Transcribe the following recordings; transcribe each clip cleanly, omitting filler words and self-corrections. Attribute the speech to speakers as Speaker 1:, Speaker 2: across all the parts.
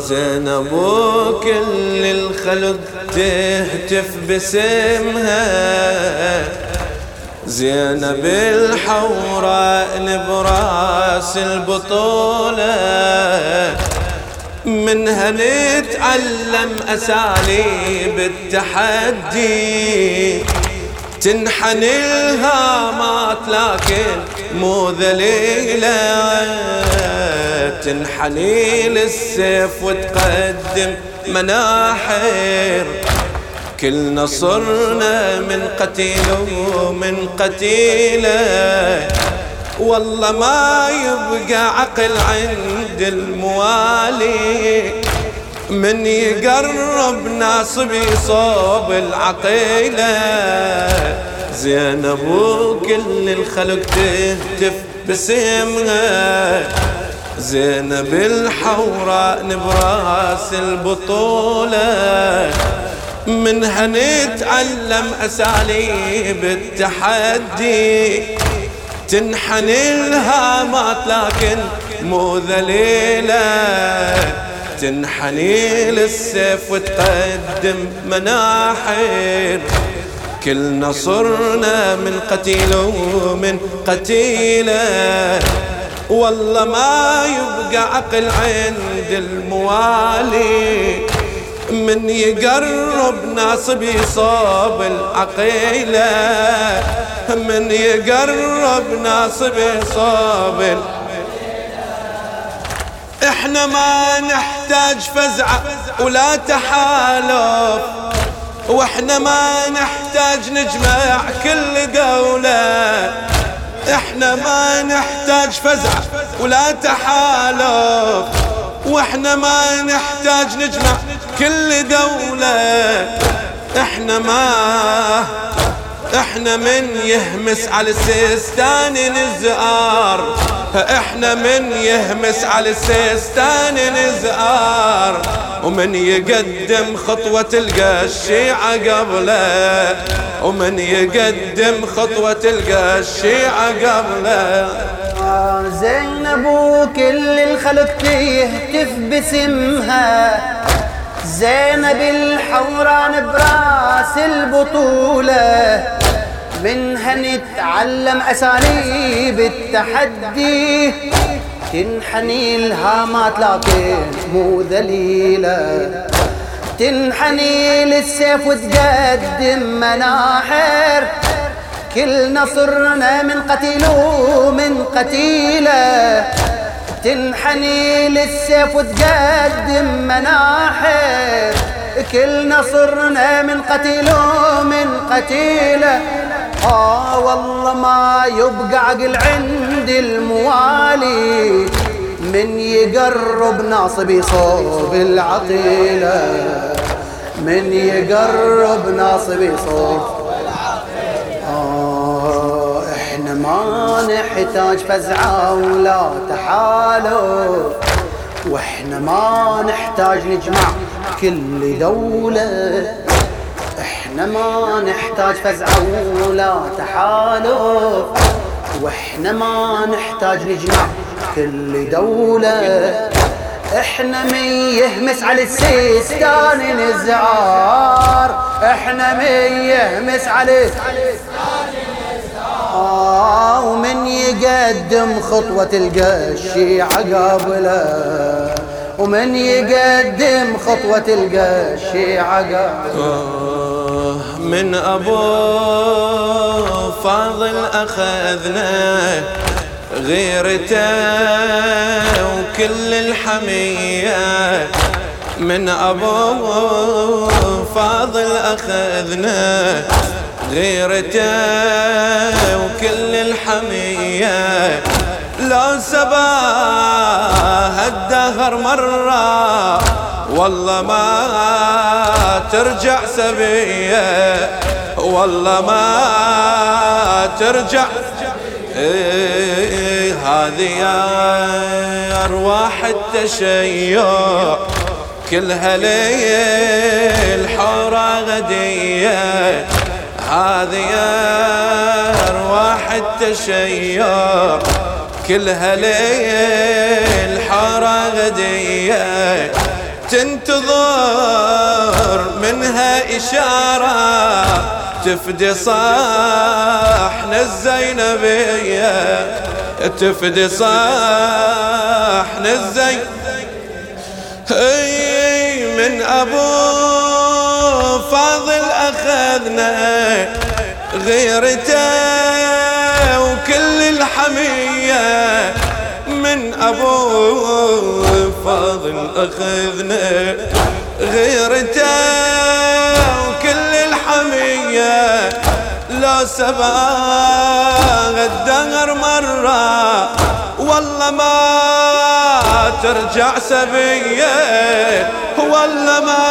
Speaker 1: زينب كل الخلق تهتف باسمها، زينب الحوراء نبراس البطولة، منها نتعلم أساليب التحدي، تنحني الهامات لكن مو ذليلة، تنحني للسيف وتقدم مناحر، كلنا صرنا من قتيل ومن قتيلة، والله ما يبقى عقل عند الموالي، من يقرب ناصب يصوب العقيلة، زينب كل الخلق تهتف باسمها، زينب الحوراء نبراس البطولة، منها نتعلم أساليب التحدي، تنحني الهامات لكن مو ذليلة، تنحني للسيف وتقدم مناحر، كلنا صرنا من قتيل ومن قتيلة، والله ما يبقى عقل عند الموالي، من يقرب ناصب يصاب العقيلة، من يقرب ناصب يصاب. احنا ما نحتاج فزعة ولا تحالف، واحنا ما نحتاج نجمع كل دولة، احنا ما نحتاج فزعة ولا تحالف، واحنا ما نحتاج نجمع كل دولة، احنا من يهمس على السيستان نزار، احنا من يهمس على السيستان نزار، ومن يقدم خطوة تلقى الشيعة قبله، ومن يقدم خطوة تلقى الشيعة قبله.
Speaker 2: زينب كل الخلق تهتف باسمها، زينب الحوراء نبراس البطولة، منها نتعلم أساليب التحدي، تنحني الهامات لكن مو ذليلة، تنحني للسيف وتقدم مناحر، كلنا صرنا من قتيل ومن قتيلة، تنحني للسيف وتقدم مناحر، كلنا صرنا من قتيل ومن قتيلة، والله ما يبقى عقل عند الموالي، من يقرب ناصب يصوب العقيلة، من يقرب ناصب يصوب. احنا ما نحتاج فزعة ولا تحالف، واحنا ما نحتاج نجمع كل دولة، احنا ما نحتاج فزعة ولا تحالف، واحنا ما نحتاج نجمع كل دولة، احنا من يهمس على السيستان نزار، احنا من يهمس على ومن يقدم خطوة تلقى الشيعة قبله، ومن يقدم خطوة تلقى الشيعة قبله.
Speaker 1: من أبو فاضل أخذنا غيرته وكل الحمية، من أبو فاضل أخذنا غيرته وكل الحمية، لو سباها الدهر مرة والله ما ترجع سبية، والله ما ترجع. هذه يا أرواح التشيع كلها ليل حورة غدية، هذه يا أرواح التشيع كلها ليل حورة غدية، تنتظر منها إشارة تفدي صاحن الزينبية، تفدي صاحن من أبو فاضل أخذنا غيرته وكل الحمية، من أبو فاضل أخذنا غيرته وكل الحمية، لو سباغ الدهر مرة والله ما ترجع سبية، والله ما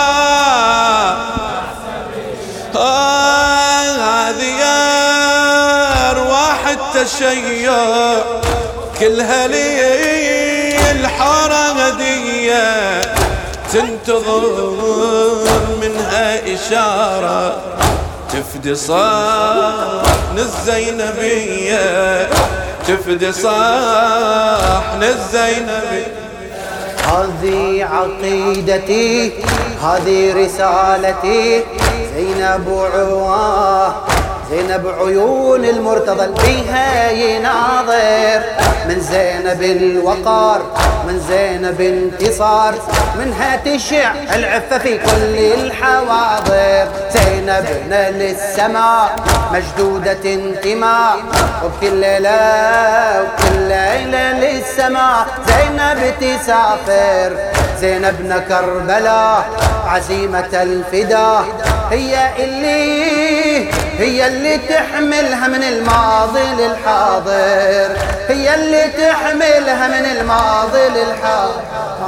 Speaker 1: هذه أرواح التشيع كلها لي الحارة هدية، تنتظر منها إشارة تفدي صاحن الزينبية، تفدي صاحن الزينبية.
Speaker 2: هذه عقيدتي، هذه رسالتي، زينب عواه، زينب عيون المرتضى بيها يناظر، من زينب الوقار، من زينب انتصار، منها تشع العفة في كل الحواضر، زينبنا للسماء مشدودة انتماء، وبكل ليلة وكل ليلة للسماء زينب تسافر، زينبنا كربلاء عزيمة الفداء، هي اللي تحملها من الماضي للحاضر، هي اللي تحملها من الماضي للحاضر.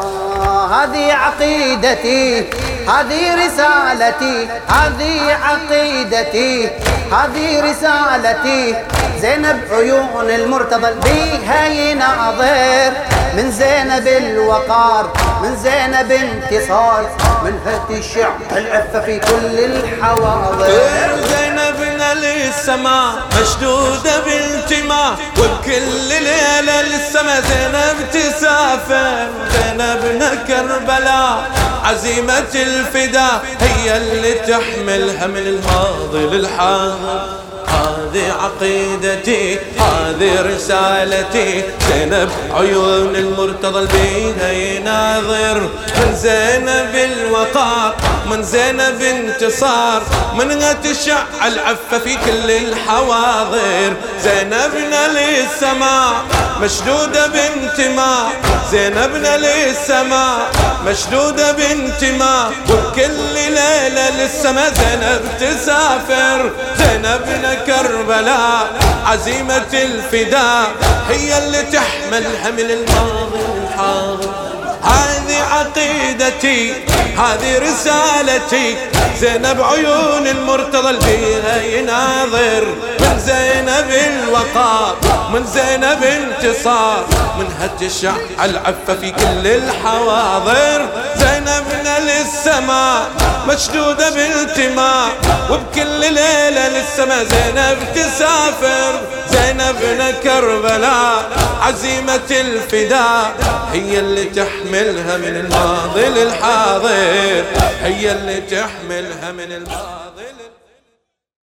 Speaker 2: هذه عقيدتي، هذه رسالتي، هذه عقيدتي، هذه رسالتي، زينب عيون المرتضى بيها يناظر، من زينب الوقار، من زينب انتصار، منها تشع العفة في كل الحواضر،
Speaker 1: زينبنا للسماء مشدودة بانتماء، وبكل ليلة للسماء زينب تسافر، زينبنا كربلاء عزيمة الفداء، هي اللي تحملها من الماضي للحاضر. هذه عقيدتي، هذه رسالتي، زينب عيون المرتضى بيها يناظر، من زينب الوقار، من زينب انتصار، منها تشع العفة في كل الحواضر، زينبنا للسماء مشدودة بانتماء، زينبنا للسماء مشدودة بانتماء، وبكل ليلة للسماء زينب تسافر، زينبنا كربلاء عزيمة الفداء، هي اللي تحملها من الماضي للحاضر. هذه عقيدتي، هذه رسالتي، زينب عيون المرتضى بيها يناظر، من زينب الوقار، من زينب انتصار، منها تشع العفة في كل الحواضر، زينبنا للسماء مشدودة بانتماء، وبكل ليلة للسماء زينب تسافر، زينبنا كربلاء عزيمة الفداء، هي اللي تحملها من الماضي للحاضر، هي اللي تحملها من الماضي